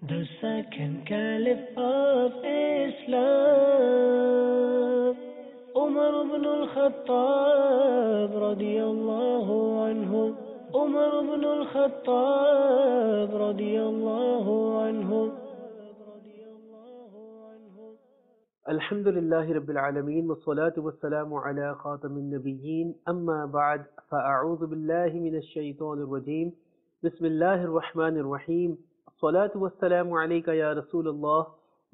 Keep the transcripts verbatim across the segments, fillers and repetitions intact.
The second caliph of Islam, Umar ibn al-Khattab radiyallahu anhu. Umar ibn al-Khattab radiyallahu anhu. الحمد لله رب العالمين والصلاة والسلام على خاتم النبيين أما بعد فأعوذ بالله من الشيطان الرجيم بسم الله الرحمن الرحيم الصلاة والسلام عليك يا رسول الله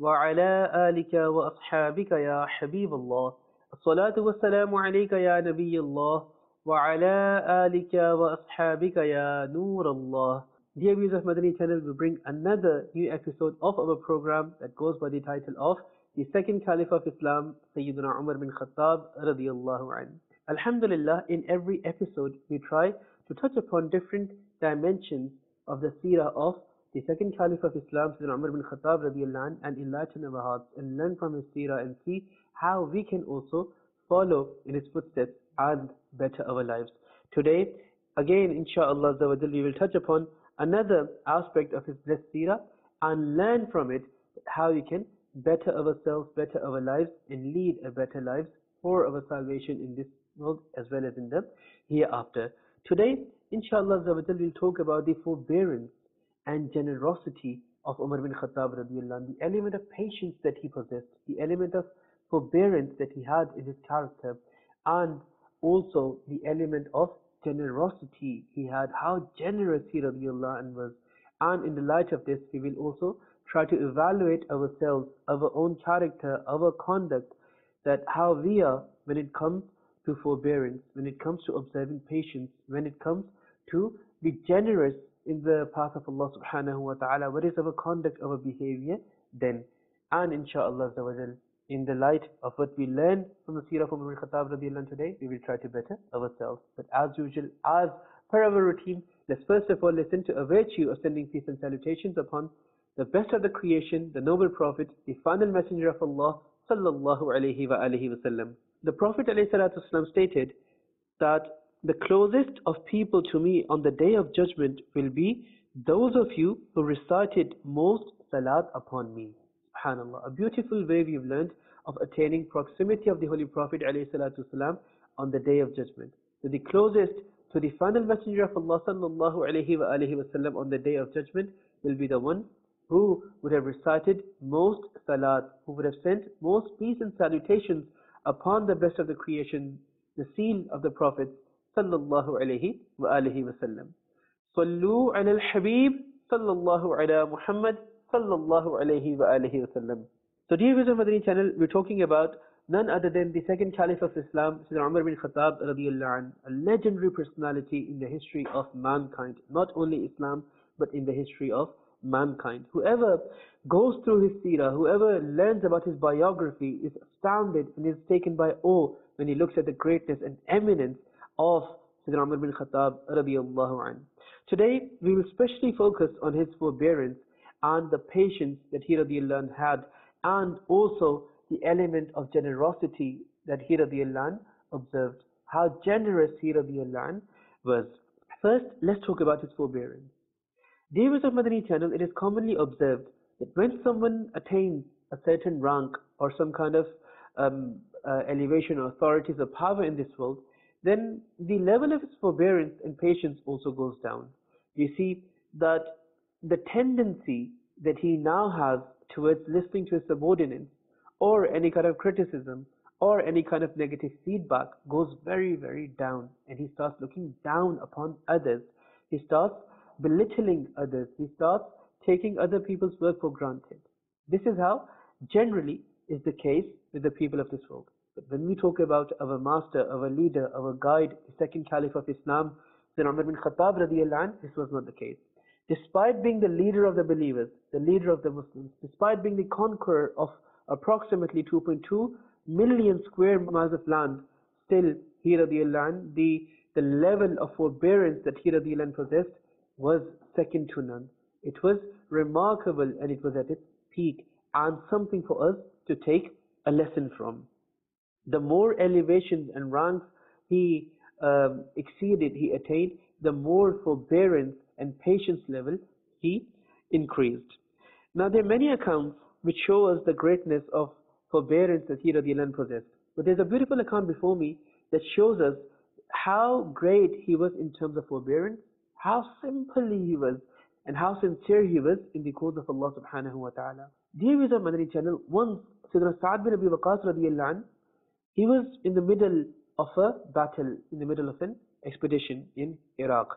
وعلى آلك وأصحابك يا حبيب الله الصلاة والسلام عليك يا نبي الله وعلى آلك وأصحابك يا نور الله. Dear viewers of Madani channel, we bring another new episode of our program that goes by the title of the second Caliph of Islam, Sayyidina Umar bin Khattab radiyallahu anhu. Alhamdulillah, in every episode we try to touch upon different dimensions of the seerah of the second Caliph of Islam, Sayyidina Umar bin Khattab radiyallahu anhu, and enlighten our hearts and learn from his seerah and see how we can also follow in his footsteps and better our lives. Today, again, inshallah, we will touch upon another aspect of his blessed seerah and learn from it how we can better ourselves, better our lives, and lead a better lives for our salvation in this world as well as in the hereafter. Today, inshallah, we'll talk about the forbearance and generosity of Umar bin Khattab radiallahu anhu, the element of patience that he possessed, the element of forbearance that he had in his character, and also the element of generosity he had, how generous he radiallahu anhu was. And in the light of this, we will also try to evaluate ourselves, our own character, our conduct, that how we are when it comes to forbearance, when it comes to observing patience, when it comes to be generous in the path of Allah subhanahu wa ta'ala. What is our conduct, our behavior then? And inshallah, in the light of what we learn from the seerah of Umar bin Khattab radiallahu anhu today, we will try to better ourselves. But as usual, as per our routine, let's first of all listen to a virtue of sending peace and salutations upon the best of the creation, the noble Prophet, the final messenger of Allah, sallallahu alayhi wa alihi wasallam. The Prophet alayhi salatu wasallam stated that the closest of people to me on the day of judgment will be those of you who recited most salat upon me. Subhanallah, a beautiful way we've learned of attaining proximity of the Holy Prophet alayhi salatu wasallam on the day of judgment. So the closest to the final messenger of Allah, sallallahu alayhi wa alihi wasallam, on the day of judgment will be the one who would have recited most salat, who would have sent most peace and salutations upon the best of the creation, the seal of the Prophet sallallahu alayhi wa alihi wasallam. Sallu ala al-Habib sallallahu ala Muhammad sallallahu alayhi wa alihi wasallam. So dear viewers of Madani channel, we're talking about none other than the second Caliph of Islam, Sayyidina Umar bin Khattab radiyallahu anhu, a legendary personality in the history of mankind, not only Islam, but in the history of mankind. Whoever goes through his seerah, whoever learns about his biography, is astounded and is taken by awe when he looks at the greatness and eminence of Sayyidina Umar bin Khattab radiyallahu anhu. Today, we will specially focus on his forbearance and the patience that he radiyallahu anhu had, and also the element of generosity that he radiyallahu anhu observed, how generous he radiyallahu anhu was. First, let's talk about his forbearance. Dear viewers of Madani channel, it is commonly observed that when someone attains a certain rank or some kind of um, uh, elevation or authorities or power in this world, then the level of his forbearance and patience also goes down. You see that the tendency that he now has towards listening to his subordinates or any kind of criticism or any kind of negative feedback goes very, very down, and he starts looking down upon others. He starts belittling others. He starts taking other people's work for granted. This is how generally is the case with the people of this world. But when we talk about our master, our leader, our guide, the second Caliph of Islam, Sayyidina Umar bin Khattab radiyallahu anhu, this was not the case. Despite being the leader of the believers, the leader of the Muslims, despite being the conqueror of approximately two point two million square miles of land, still he radiyallahu anhu, the, the level of forbearance that he radiyallahu anhu possessed was second to none. It was remarkable and it was at its peak, and something for us to take a lesson from. The more elevations and ranks he um, exceeded, he attained, the more forbearance and patience level he increased. Now there are many accounts which show us the greatness of forbearance that he radiallahu anh possessed. But there's a beautiful account before me that shows us how great he was in terms of forbearance, how simple he was, and how sincere he was in the cause of Allah subhanahu wa ta'ala. Dear viewers of Madani channel, once Sayyidina Sa'ad bin Abi Waqqas radiallahu anh, he was in the middle of a battle, in the middle of an expedition in Iraq.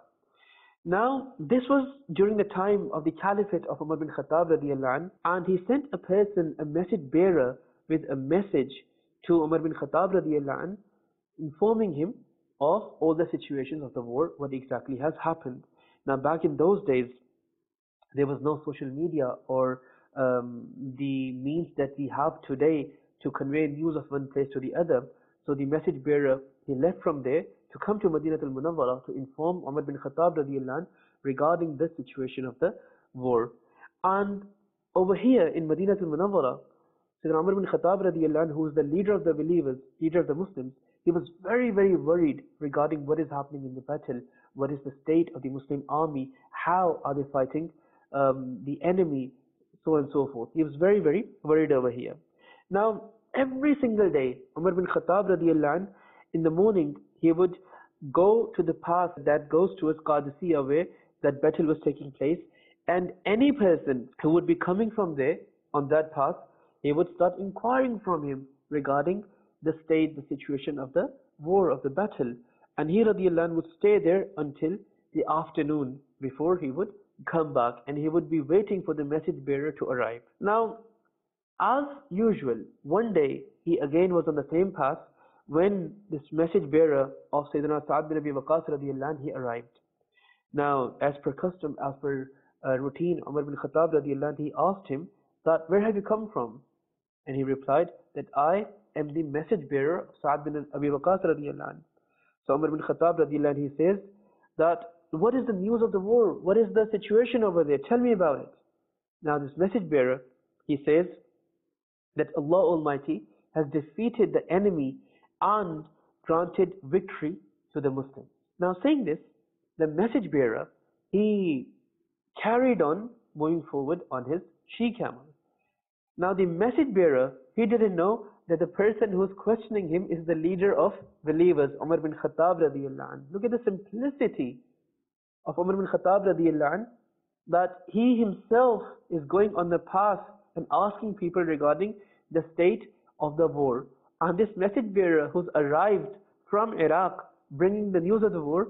Now, this was during the time of the Caliphate of Umar bin Khattab radiallahu anh, and he sent a person, a message bearer, with a message to Umar bin Khattab radiallahu anh, informing him of all the situations of the war, what exactly has happened. Now, back in those days, there was no social media or um, the means that we have today to convey news of one place to the other. So the message bearer, he left from there to come to Madinatul Munawwara to inform Umar bin Khattab radiallahu anh regarding the situation of the war. And over here in Madinatul Munawwara, Sayyidina Umar bin Khattab radiallahu anh, who is the leader of the believers, leader of the Muslims, he was very, very worried regarding what is happening in the battle, what is the state of the Muslim army, how are they fighting um, the enemy, so on and so forth. He was very, very worried over here. Now, every single day, Umar bin Khattab radiallahu anh, in the morning, he would go to the path that goes towards Qadisiyah where that battle was taking place, and any person who would be coming from there on that path, he would start inquiring from him regarding the state, the situation of the war, of the battle. And he radiallahu anh would stay there until the afternoon before he would come back, and he would be waiting for the message bearer to arrive. Now, as usual, one day he again was on the same path when this message bearer of Sayyidina Sa'ad bin Abi Waqqas radiallahu anh, he arrived. Now, as per custom, as per uh, routine, Umar bin Khattab radiallahu anh, he asked him that, where have you come from? And he replied that I am the message bearer of Sa'ad bin Abi Waqqas radiallahu anh. So Umar bin Khattab radiallahu anh, he says that, what is the news of the war? What is the situation over there? Tell me about it. Now this message bearer, he says that Allah Almighty has defeated the enemy and granted victory to the Muslims. Now saying this, the message bearer, he carried on moving forward on his she-camel. Now the message bearer, he didn't know that the person who is questioning him is the leader of believers, Umar bin Khattab radiallahu anh. Look at the simplicity of Umar bin Khattab radiallahu anh, that he himself is going on the path and asking people regarding the state of the war. And this message bearer who's arrived from Iraq bringing the news of the war,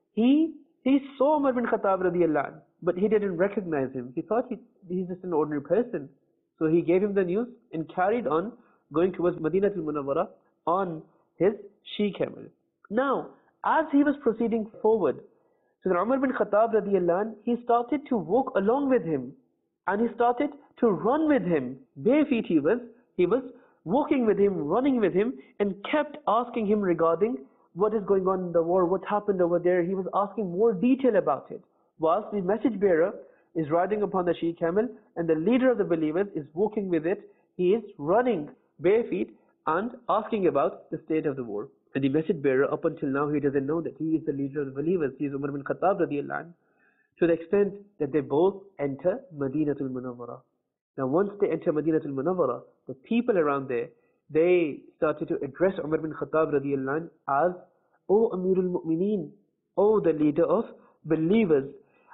he he saw Umar bin Khattab radiallahu anh, but he didn't recognize him. He thought he, he's just an ordinary person. So he gave him the news and carried on going towards Madinatul Munawwara on his she-camel. Now, as he was proceeding forward, so Umar bin Khattab radiallahu anh, he started to walk along with him, and he started to run with him. Bare feet he was, he was walking with him, running with him, and kept asking him regarding what is going on in the war, what happened over there. He was asking more detail about it. Whilst the message bearer is riding upon the she-camel, and the leader of the believers is walking with it, he is running bare feet and asking about the state of the war. And the message bearer, up until now, he doesn't know that he is the leader of the believers. He is Umar bin Khattab radiallahu anh, to the extent that they both enter Madinatul Munawwara. Now, once they enter Madinatul Munawwara, the people around there, they started to address Umar bin Khattab radiallahu anh as, O Amirul Mu'mineen, O the leader of believers.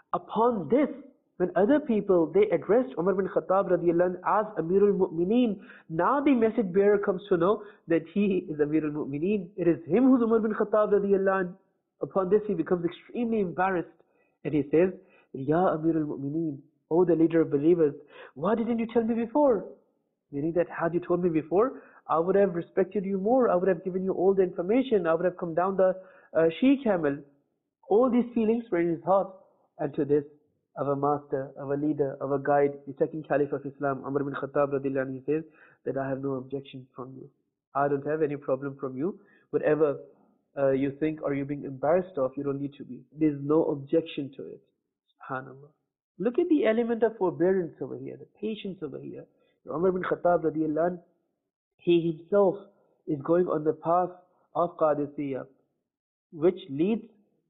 Upon this, when other people, they addressed Umar bin Khattab radiallahu anh as Amirul Mu'mineen, now the message bearer comes to know that he is Amirul Mu'mineen. It is him who's Umar bin Khattab radiallahu anh. Upon this, he becomes extremely embarrassed. And he says, Ya Amirul Mu'mineen, O the leader of believers, why didn't you tell me before? Meaning that had you told me before, I would have respected you more. I would have given you all the information. I would have come down the uh, she-camel. All these feelings were in his heart. And to this, of a master, of a leader, of a guide, the second caliph of Islam, Umar bin Khattab radiallahu anh, he says that I have no objection from you. I don't have any problem from you. Whatever uh, you think or you're being embarrassed of, you don't need to be. There's no objection to it. SubhanAllah. Look at the element of forbearance over here, the patience over here. Umar bin Khattab radiallahu anh, he himself is going on the path of Qadisiyah, which leads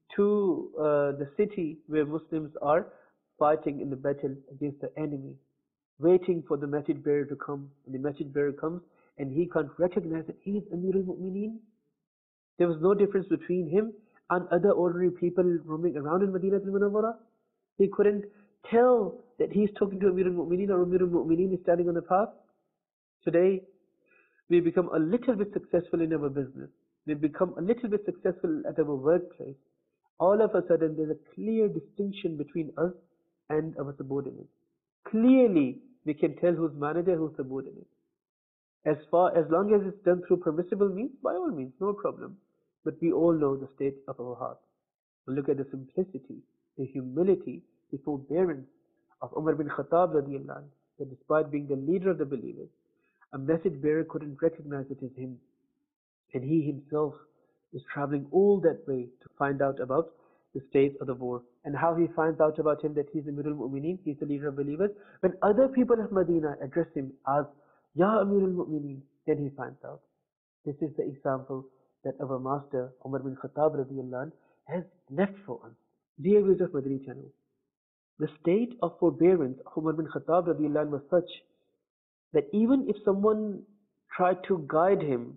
to uh, the city where Muslims are fighting in the battle against the enemy. waiting for the message bearer to come, and the message bearer comes, and he can't recognize that he is Amir al-Mu'mineen. There was no difference between him and other ordinary people roaming around in Medina al-Munawwara. He couldn't tell that he's talking to Amir al-Mu'mineen or Amir al-Mu'mineen is standing on the path. Today, we become a little bit successful in our business. We become a little bit successful at our workplace. All of a sudden, there's a clear distinction between us and our subordinates. Clearly, we can tell who's manager, who's subordinate. As far as long as it's done through permissible means, by all means, no problem. But we all know the state of our hearts. Look at the simplicity, the humility, the forbearance of Umar bin Khattab radiallahu anh, that despite being the leader of the believers, a message bearer couldn't recognize it as him. And he himself is traveling all that way to find out about the state of the war. And how he finds out about him that he's Amir al-Mu'mineen, he's the leader of believers. When other people of Medina address him as Ya Amir al-Mu'mineen, then he finds out. This is the example that our master Umar bin Khattab radiallahu anh has left for us. Dear viewers of Madani channel, the state of forbearance of Umar bin Khattab radiallahu anh was such that even if someone tried to guide him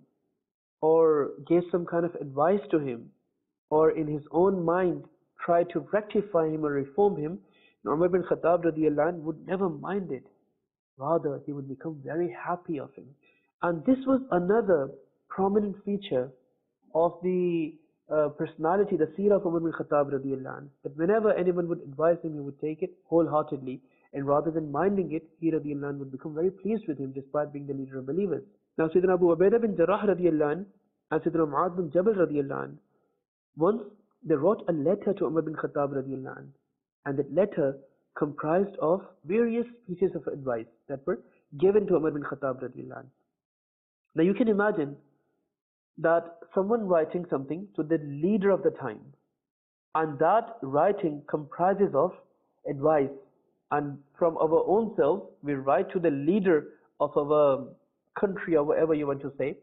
or gave some kind of advice to him or in his own mind tried to rectify him or reform him, Umar bin Khattab radiallahu anh would never mind it. Rather, he would become very happy of him. And this was another prominent feature of the uh, personality, the seerah of Umar bin Khattab radiallahu anh, that whenever anyone would advise him, he would take it wholeheartedly, and rather than minding it, he radiallahu anh would become very pleased with him despite being the leader of believers. Now, Sayyidina Abu Ubaidah bin Jarrah radiallahu anh and Sayyidina Mu'adh bin Jabal radiallahu anh, once they wrote a letter to Umar bin Khattab radiallahu anh, and that letter comprised of various pieces of advice that were given to Umar bin Khattab radiallahu anh. Now you can imagine that someone writing something to the leader of the time, and that writing comprises of advice, and from our own selves we write to the leader of our country or whatever you want to say,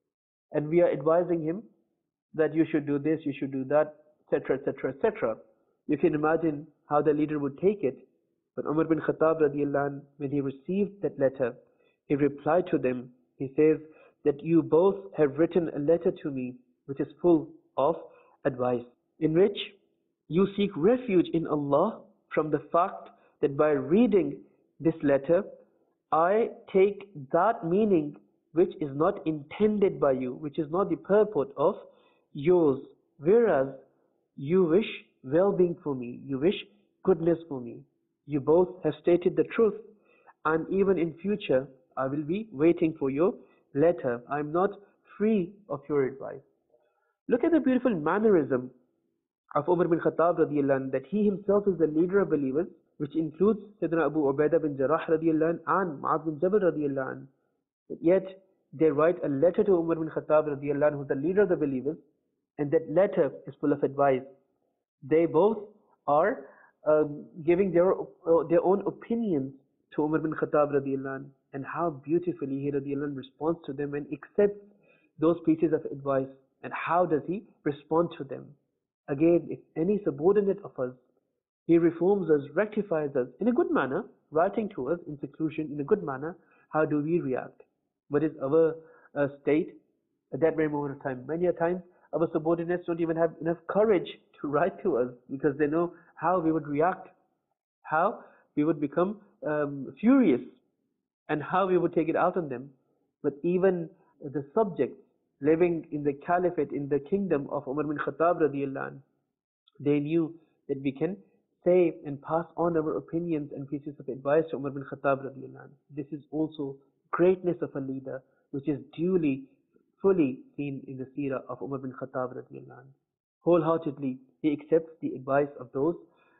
and we are advising him that you should do this, you should do that, etc, etc, etc. You can imagine how the leader would take it. But Umar bin Khattab radiallahu anh, when he received that letter, he replied to them. He says that you both have written a letter to me which is full of advice, in which you seek refuge in Allah from the fact that by reading this letter, I take that meaning which is not intended by you, which is not the purport of yours, whereas you wish well-being for me, you wish goodness for me. You both have stated the truth, and even in future I will be waiting for your letter. I am not free of your advice. Look at the beautiful mannerism of Umar bin Khattab radiallahu anh, that he himself is the leader of believers, which includes Sayyidina Abu Ubaidah bin Jarrah radiallahu anh and Mu'adh bin Jabal radiallahu anh. Yet they write a letter to Umar bin Khattab radiallahu anh, who is the leader of the believers, and that letter is full of advice. They both are um, giving their uh, their own opinions to Umar bin Khattab radiallahu anh, and how beautifully he radiallahu anh responds to them and accepts those pieces of advice. And how does he respond to them? Again, if any subordinate of us, he reforms us, rectifies us in a good manner, writing to us in seclusion in a good manner, how do we react? What is our uh, state at that very moment of time? Many a times, our subordinates don't even have enough courage to write to us because they know how we would react, how we would become um, furious, and how we would take it out on them. But even the subjects living in the caliphate, in the kingdom of Umar bin Khattab radiallahu anh, they knew that we can say and pass on our opinions and pieces of advice to Umar bin Khattab radiallahu anh. This is also greatness of a leader, which is duly, fully seen in the seerah of Umar bin Khattab radiallahu anh. Wholeheartedly, he accepts the advice of those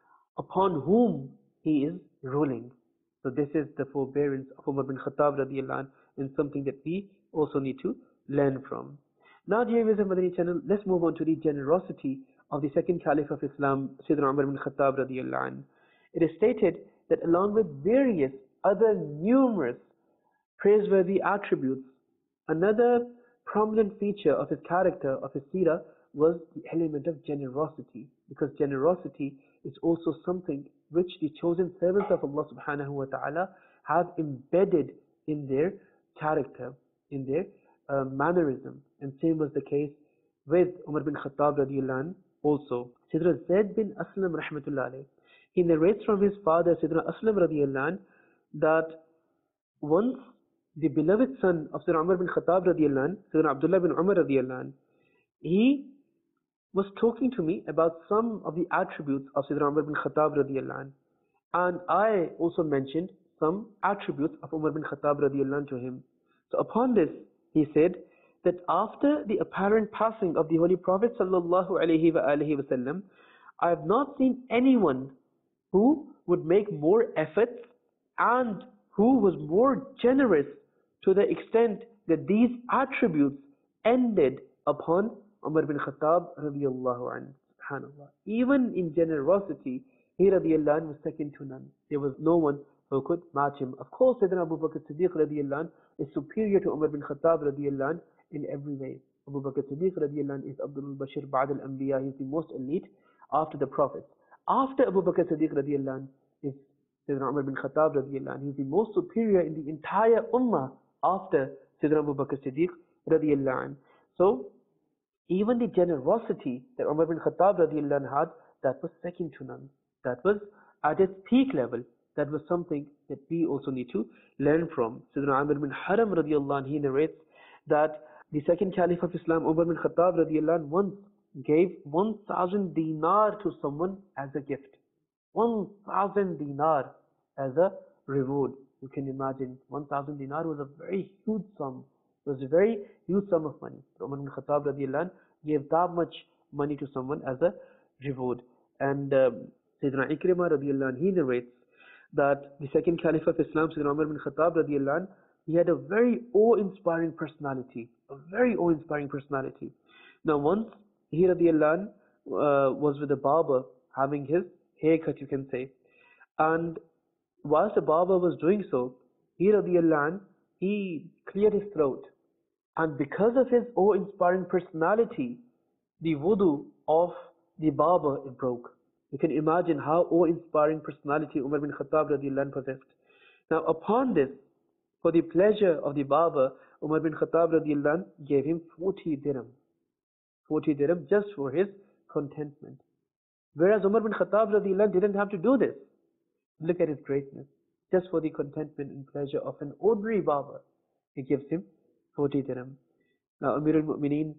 upon whom he is ruling. So this is the forbearance of Umar bin Khattab radiallahu anh, and something that we also need to learn from. Now, dear viewers of Madani channel, let's move on to the generosity of the second Caliph of Islam, Sayyidina Umar bin Khattab radiallahu anh. It is stated that along with various other numerous praiseworthy attributes, another prominent feature of his character, of his seerah, was the element of generosity, because generosity is also something which the chosen servants of Allah subhanahu wa ta'ala have embedded in their character, in their uh, mannerism. And same was the case with Umar bin Khattab radiallahu anhu also. Sayyidina Zayd bin Aslam rahmatullah alayh, he narrates from his father Sayyidina Aslam radiallahu anhu that once the beloved son of Sayyidina Umar bin Khattab radiallahu anhu, Sayyidina Abdullah bin Umar radiallahu anhu, he was talking to me about some of the attributes of Sayyidina Umar bin Khattab radiallahu anhu. And I also mentioned some attributes of Umar bin Khattab radiallahu anhu to him. So upon this, he said that after the apparent passing of the Holy Prophet sallallahu alaihi wasallam, I have not seen anyone who would make more efforts and who was more generous to the extent that these attributes ended upon Umar bin Khattab radiallahu anhu. Subhanallah. Even in generosity, he radiallahu anhu was second to none. There was no one who could match him. Of course, Sayyidina Abu Bakr Siddiq radiallahu anhu is superior to Umar bin Khattab radiallahu anhu in every way. Abu Bakr Siddiq radiallahu anhu is Abdul Bashir Ba'd al-Anbiya. He's the most elite after the Prophets. After Abu Bakr Siddiq radiallahu anhu is Sayyidina Umar bin Khattab radiallahu anhu. He's the most superior in the entire Ummah after Sayyidina Abu Bakr Siddiq radiallahu anhu. So, even the generosity that Umar bin Khattab radiallahu anhu had, that was second to none. That was at its peak level. That was something that we also need to learn from. Sayyidina Amir bin Haram radiallahu anhu, he narrates that the second Caliph of Islam, Umar bin Khattab radiallahu anhu, once gave one thousand dinar to someone as a gift. one thousand dinar as a reward. You can imagine, one thousand dinar was a very huge sum. It was a very huge sum of money. Umar bin Khattab radiallahu anhu gave that much money to someone as a reward. And um, Sayyidina Ikrimah radiallahu anhu, he narrates that the second Caliph of Islam, Sayyidina Umar bin Khattab radiallahu anhu, he had a very awe-inspiring personality. A very awe-inspiring personality. Now once he radiallahu anhu uh, was with a barber having his haircut, you can say. And whilst the barber was doing so, he radiallahu anhu, he cleared his throat. And because of his awe-inspiring personality, the wudu of the barber it broke. You can imagine how awe-inspiring personality Umar bin Khattab radiallahu anhu possessed. Now upon this, for the pleasure of the barber, Umar bin Khattab radiallahu anhu gave him forty dirham. forty dirham just for his contentment. Whereas Umar bin Khattab radiallahu anhu didn't have to do this. Look at his greatness. Just for the contentment and pleasure of an ordinary barber, he gives him forty dirham. Now Amir al-Mu'mineen,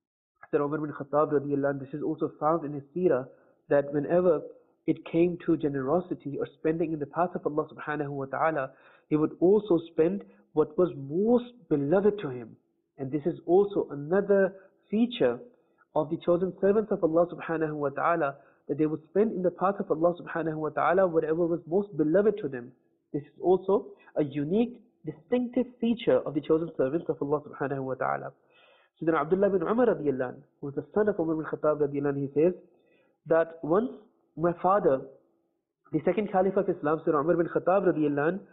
Sir Umar bin Khattab radiallahu anhu, this is also found in his seerah, that whenever it came to generosity or spending in the path of Allah subhanahu wa ta'ala, he would also spend what was most beloved to him. And this is also another feature of the chosen servants of Allah subhanahu wa ta'ala, that they would spend in the path of Allah subhanahu wa ta'ala whatever was most beloved to them. This is also a unique, distinctive feature of the chosen servants of Allah subhanahu wa ta'ala. Sayyidina Abdullah bin Umar radiallahu anhu, who was the son of Umar bin Khattab radiallahu anhu, he says that once my father, the second Caliph of Islam, Sayyidina Umar bin Khattab radiallahu anhu,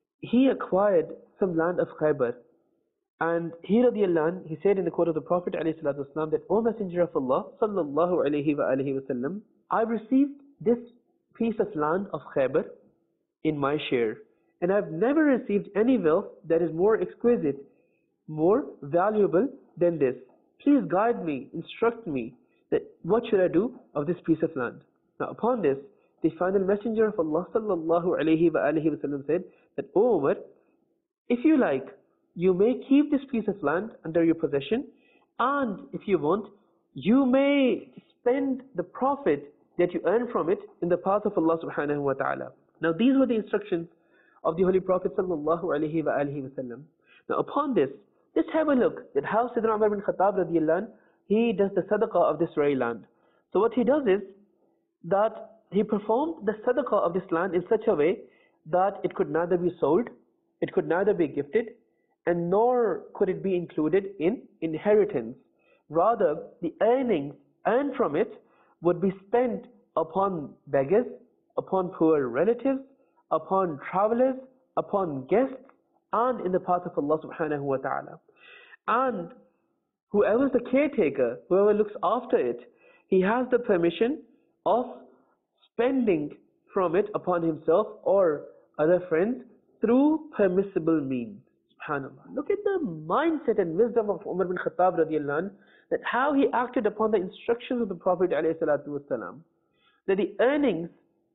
he acquired some land of Khaybar. And he radiallahu anhu, he said in the court of the Prophet alayhi salatu wasalam that, O Messenger of Allah sallallahu alayhi wa alihi wasallam, I received this piece of land of Khaybar in my share. And I've never received any wealth that is more exquisite, more valuable than this. Please guide me, instruct me, that what should I do of this piece of land. Now upon this, the final messenger of Allah sallallahu alayhi wa alihi wasallam said that, O Umar, if you like, you may keep this piece of land under your possession, and if you want, you may spend the profit that you earn from it in the path of Allah subhanahu wa ta'ala. Now these were the instructions of the Holy Prophet sallallahu alayhi wa alihi wasallam. Now upon this, just have a look at how Sayyidina Umar bin Khattab radiallahu anhu, he does the sadaqah of this very land. So what he does is that he performed the sadaqah of this land in such a way that it could neither be sold, it could neither be gifted, and nor could it be included in inheritance. Rather, the earnings earned from it would be spent upon beggars, upon poor relatives, upon travelers, upon guests, and in the path of Allah subhanahu wa ta'ala. And whoever is the caretaker, whoever looks after it, he has the permission of spending from it upon himself or other friends through permissible means. SubhanAllah. Look at the mindset and wisdom of Umar bin Khattab radiallahu anh, that how he acted upon the instructions of the Prophet alayhi salatu wasalam, that the earnings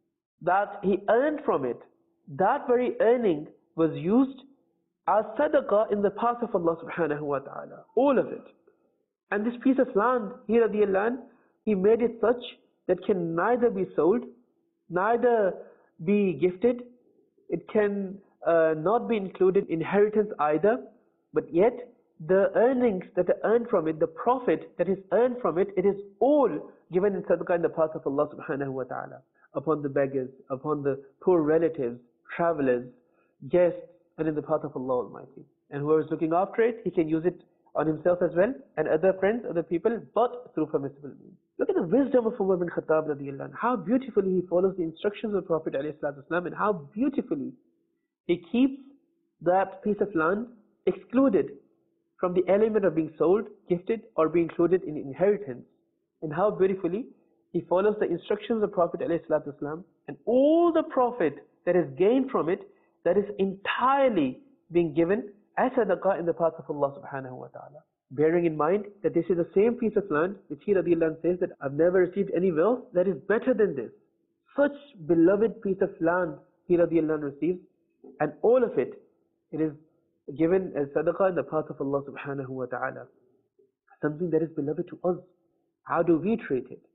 that he earned from it, that very earning was used as sadaqah in the path of Allah subhanahu wa ta'ala. All of it. And this piece of land, he radiallahu anh, he made it such that can neither be sold, neither be gifted, it can uh, not be included in inheritance either, but yet the earnings that are earned from it, the profit that is earned from it, it is all given in sadaqah in the path of Allah subhanahu wa ta'ala, upon the beggars, upon the poor relatives, travelers, guests, and in the path of Allah Almighty. And whoever is looking after it, he can use it on himself as well, and other friends, other people, but through permissible means. Look at the wisdom of Umar bin Khattab radiallahu anh, how beautifully he follows the instructions of the Prophet alayhi salatu wasalam, and how beautifully he keeps that piece of land excluded from the element of being sold, gifted, or being included in inheritance. And how beautifully he follows the instructions of the Prophet ﷺ, and all the profit that is gained from it, that is entirely being given as sadaqah in the path of Allah subhanahu wa ta'ala. Bearing in mind that this is the same piece of land which he radiallahu anh says that I've never received any wealth that is better than this. Such beloved piece of land he radiallahu anh receives, and all of it, it is given as sadaqah in the path of Allah subhanahu wa ta'ala. Something that is beloved to us. How do we treat it?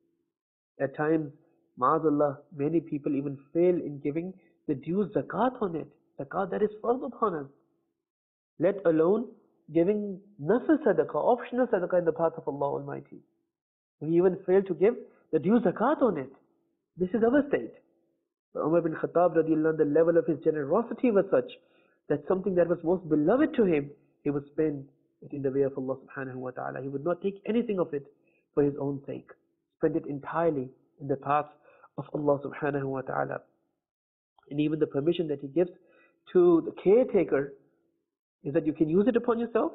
At times, ma'azallah, many people even fail in giving the due zakat on it. Zakat that is fard upon us. Let alone giving nafil sadaqah, optional sadaqah in the path of Allah Almighty. We even fail to give the due zakat on it. This is our state. But Umar bin Khattab radiallahu anh, the level of his generosity was such that something that was most beloved to him, he would spend it in the way of Allah subhanahu wa ta'ala. He would not take anything of it for his own sake. Spend it entirely in the path of Allah subhanahu wa ta'ala. And even the permission that he gives to the caretaker is that you can use it upon yourself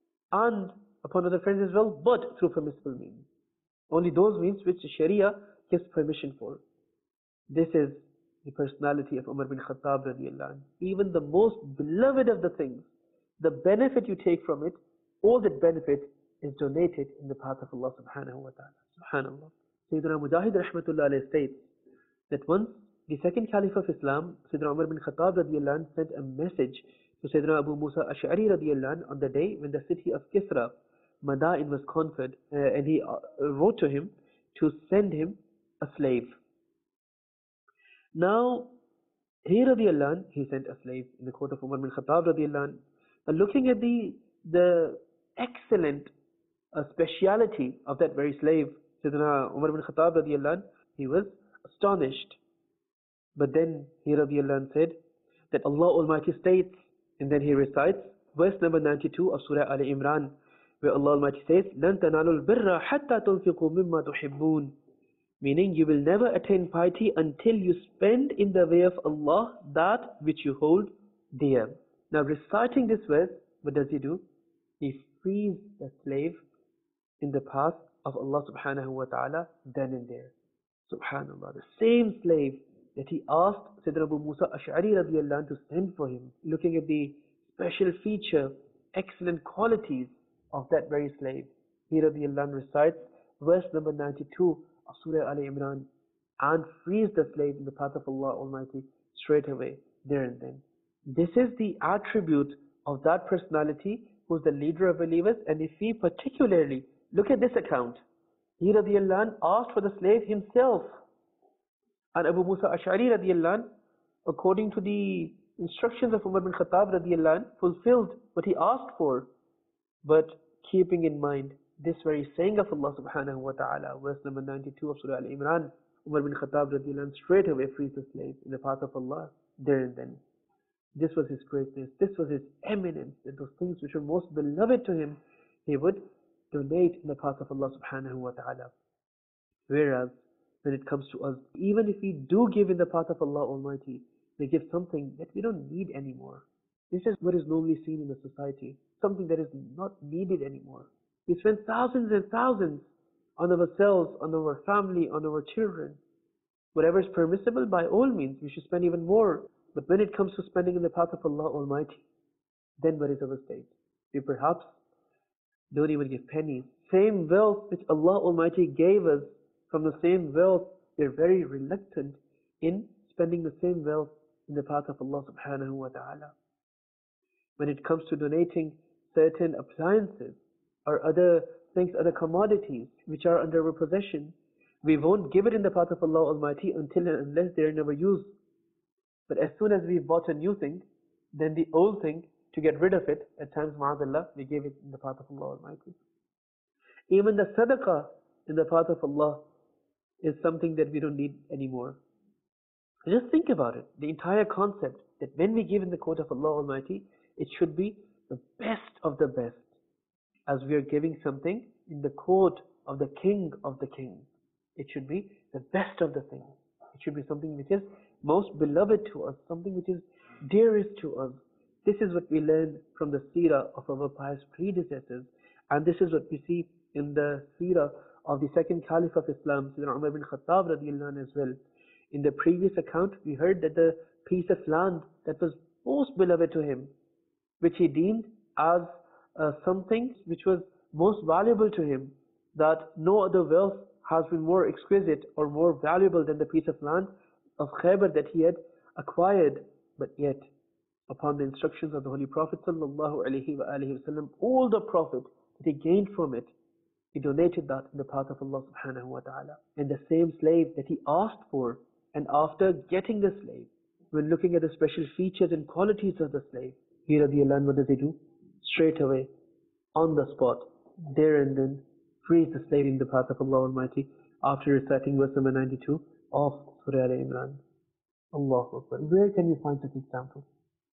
and upon other friends as well, but through permissible means. Only those means which the Sharia gives permission for. This is the personality of Umar bin Khattab radiallahu anh. Even the most beloved of the things, the benefit you take from it, all that benefit is donated in the path of Allah subhanahu wa ta'ala. Subhanallah. Sayyidina Mujahid rahmatullah alayhi states that once the second Caliph of Islam, Sayyidina Umar bin Khattab radiallahu anh, sent a message to Sayyidina Abu Musa Ash'ari radiallahu anh on the day when the city of Kisra, Madain, was conquered, uh, and he uh, wrote to him to send him a slave. Now, he radiallahu anh, he sent a slave in the court of Umar bin Khattab radiallahu anh. And looking at the, the excellent uh, speciality of that very slave, Sayyidina Umar bin Khattab radiallahu anh, he was astonished. But then he radiallahu anh said that Allah Almighty states, and then he recites verse number ninety-two of Surah Ali Imran, where Allah Almighty says, لَن تَنَالُوا الْبِرَّ حَتَّى تُنْفِقُوا مِمَّا تُحِبُّونَ, meaning you will never attain piety until you spend in the way of Allah that which you hold dear. Now reciting this verse, what does he do? He frees the slave in the path of Allah subhanahu wa ta'ala then and there. Subhanallah. The same slave that he asked Sayyidina Abu Musa Ash'ari radiallahu anh to send for him, looking at the special feature, excellent qualities of that very slave, he radiallahu anh recites verse number ninety-two of Surah Ali Imran and frees the slave in the path of Allah Almighty straight away, there and then. This is the attribute of that personality who is the leader of believers. And if we particularly look at this account, he radiallahu anh asked for the slave himself, and Abu Musa Ash'ari radiallahu anh, according to the instructions of Umar bin Khattab radiallahu anh, fulfilled what he asked for, but keeping in mind this very saying of Allah subhanahu wa ta'ala, verse number ninety-two of Surah Al-Imran, Umar bin Khattab radiallahu anh straight away frees the slave in the path of Allah there and then. This was his greatness, this was his eminence, and those things which were most beloved to him, he would donate in the path of Allah subhanahu wa ta'ala. Whereas, when it comes to us, even if we do give in the path of Allah Almighty, we give something that we don't need anymore. This is what is normally seen in the society, something that is not needed anymore. We spend thousands and thousands on ourselves, on our family, on our children. Whatever is permissible, by all means, we should spend even more. But when it comes to spending in the path of Allah Almighty, then what is our state? We perhaps don't even give pennies. Same wealth which Allah Almighty gave us, from the same wealth, we're very reluctant in spending the same wealth in the path of Allah subhanahu wa ta'ala. When it comes to donating certain appliances or other things, other commodities which are under our possession, we won't give it in the path of Allah Almighty until and unless they are never used. But as soon as we've bought a new thing, then the old thing, to get rid of it, at times, ma'adallah, we gave it in the path of Allah Almighty. Even the sadaqah in the path of Allah is something that we don't need anymore. Just think about it, the entire concept that when we give in the court of Allah Almighty, it should be the best of the best, as we are giving something in the court of the King of the Kings. It should be the best of the things. It should be something which is most beloved to us, something which is dearest to us. This is what we learn from the seerah of our pious predecessors, and this is what we see in the seerah of the second Caliph of Islam, Sayyidina Umar bin Khattab radiallahu anhu as well. In the previous account, we heard that the piece of land that was most beloved to him, which he deemed as uh, something which was most valuable to him, that no other wealth has been more exquisite or more valuable than the piece of land of Khaybar that he had acquired. But yet, upon the instructions of the Holy Prophet sallallahu alaihi wasallam, all the profit that he gained from it, he donated that in the path of Allah subhanahu wa ta'ala. And the same slave that he asked for, and after getting the slave, when looking at the special features and qualities of the slave, he radiallahu anhu, what does he do? Straight away, on the spot, there and then, frees the slave in the path of Allah Almighty, after reciting verse number ninety-two of Surah Al-Imran. Allahu Akbar. Where can you find such examples?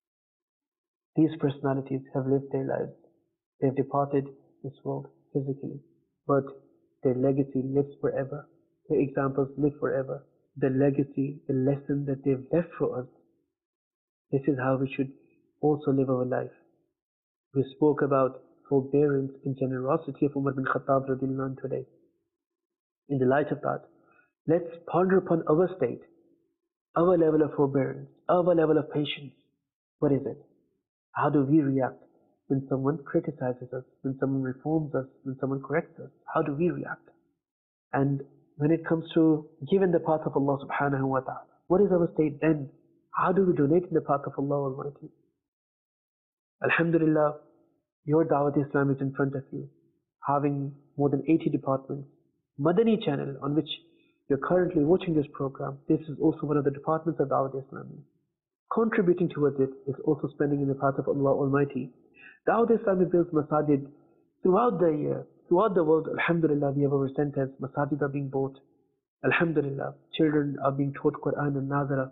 These personalities have lived their lives. They have departed this world physically, but their legacy lives forever. Their examples live forever. The legacy, the lesson that they have left for us, this is how we should also live our life. We spoke about forbearance and generosity of Umar bin Khattab radiallahu anhu today. In the light of that, let's ponder upon our state, our level of forbearance, our level of patience. What is it? How do we react when someone criticizes us, when someone reforms us, when someone corrects us? How do we react? And when it comes to giving the path of Allah subhanahu wa ta'ala, what is our state then? How do we donate in the path of Allah Almighty? Alhamdulillah, your Dawat Islam is in front of you, having more than eighty departments. Madani channel, on which you're currently watching this program, this is also one of the departments of Dawat Islam. Contributing towards it is also spending in the path of Allah Almighty. Dawat Islam builds masajid throughout the year, throughout the world. Alhamdulillah, we have our centers, masajid are being built. Alhamdulillah, children are being taught Quran and Nazara.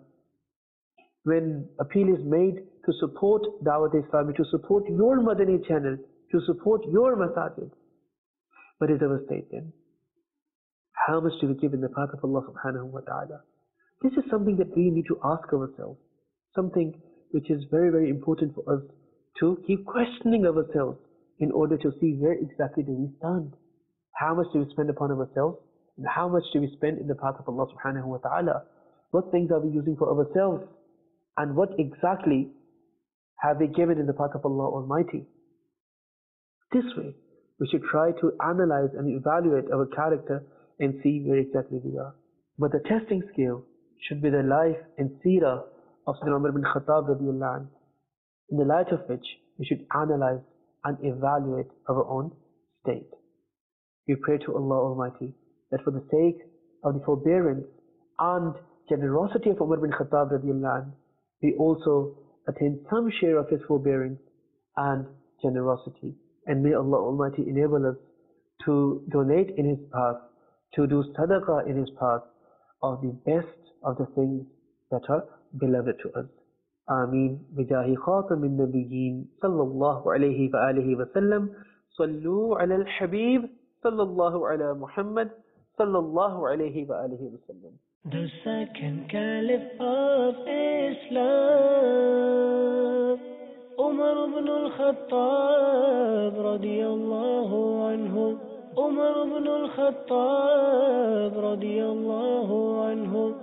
When appeal is made to support Dawat Islami, to support your Madani channel, to support your masajid, what is our state then? How much do we give in the path of Allah subhanahu wa ta'ala? This is something that we need to ask ourselves. Something which is very, very important for us to keep questioning ourselves in order to see where exactly do we stand. How much do we spend upon ourselves? And how much do we spend in the path of Allah subhanahu wa ta'ala? What things are we using for ourselves? And what exactly have we given in the path of Allah Almighty? This way, we should try to analyze and evaluate our character and see where exactly we are. But the testing scale should be the life and seerah of Sayyidina Umar bin Khattab radiallahu anhu, in the light of which we should analyze and evaluate our own state. We pray to Allah Almighty that for the sake of the forbearance and generosity of Umar bin Khattab radiallahu anhu, we also attain some share of his forbearance and generosity. And may Allah Almighty enable us to donate in his path, to do sadaqah in his path of the best of the things that are beloved to us. Ameen. Bijahi khatamin nabiyyin sallallahu alayhi wa alihi wa sallam. Sallu ala al-habib sallallahu ala Muhammad sallallahu alayhi wa alihi wa sallam. The second Caliph of Islam, Umar ibn al-Khattab radiyallahu anhu. Umar ibn al-Khattab radiyallahu anhu